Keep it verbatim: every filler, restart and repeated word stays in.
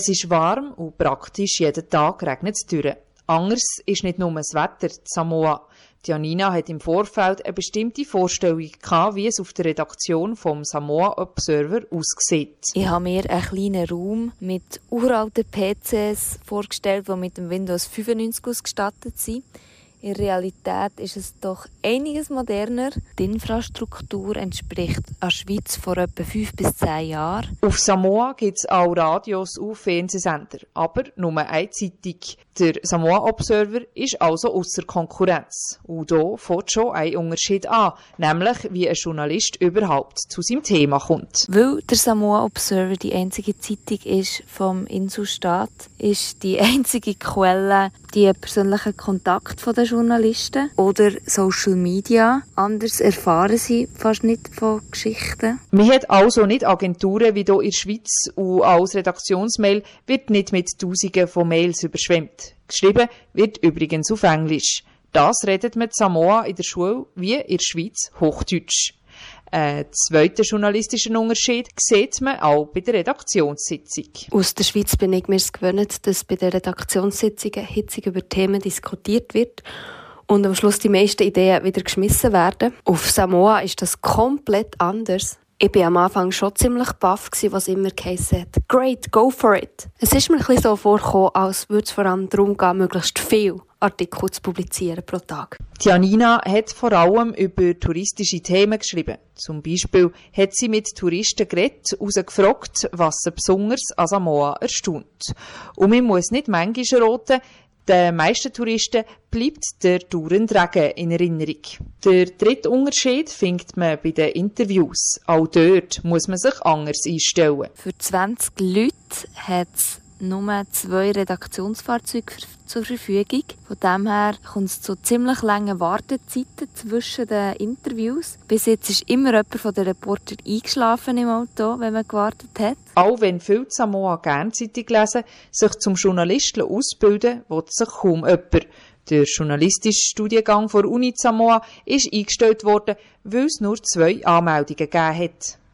Es ist warm und praktisch jeden Tag regnet es durch. Anders ist nicht nur das Wetter in Samoa. Janina hat im Vorfeld eine bestimmte Vorstellung gehabt, wie es auf der Redaktion vom Samoa Observer aussieht. Ich habe mir einen kleinen Raum mit uralten P Cs vorgestellt, die mit dem Windows fünfundneunzig ausgestattet sind. In Realität ist es doch einiges moderner. Die Infrastruktur entspricht der Schweiz vor etwa fünf bis zehn Jahren. Auf Samoa gibt es auch Radios und Fernsehsender, aber nur eine Zeitung. Der Samoa Observer ist also ausser Konkurrenz. Und hier fängt schon ein Unterschied an, nämlich wie ein Journalist überhaupt zu seinem Thema kommt. Weil der Samoa Observer die einzige Zeitung ist vom Inselstaat, ist die einzige Quelle die persönlichen Kontakte der Journalisten oder Social Media. Anders erfahren sie fast nicht von Geschichten. Man hat also nicht Agenturen wie hier in der Schweiz und als Redaktionsmail wird nicht mit Tausenden von Mails überschwemmt. Geschrieben wird übrigens auf Englisch. Das redet man in Samoa in der Schule wie in der Schweiz Hochdeutsch. Ein zweiter journalistischer Unterschied sieht man auch bei der Redaktionssitzung. Aus der Schweiz bin ich mir gewöhnt, dass bei den Redaktionssitzungen hitzig über Themen diskutiert wird und am Schluss die meisten Ideen wieder geschmissen werden. Auf Samoa ist das komplett anders. Ich war am Anfang schon ziemlich baff, was immer geheissen hat. Great, go for it! Es ist mir ein bisschen so vorgekommen, als würde es vor allem darum gehen, möglichst viel Artikel zu publizieren pro Tag. Janina hat vor allem über touristische Themen geschrieben. Zum Beispiel hat sie mit Touristen geredet, herausgefragt, was sie besonders an Samoa erstaunt. Und man muss nicht manchmal raten, den meisten Touristen bleibt der dauernde Regen in Erinnerung. Der dritte Unterschied findet man bei den Interviews. Auch dort muss man sich anders einstellen. Für zwanzig Leute hat es nur zwei Redaktionsfahrzeuge zur Verfügung. Von dem her kommt es zu ziemlich langen Wartezeiten zwischen den Interviews. Bis jetzt ist immer jemand von den Reportern eingeschlafen im Auto, wenn man gewartet hat. Auch wenn viele Samoa gerne Zeitung lesen, sich zum Journalisten ausbilden, will sich kaum jemand. Der journalistische Studiengang der Uni Samoa ist eingestellt worden, weil es nur zwei Anmeldungen gegeben hat.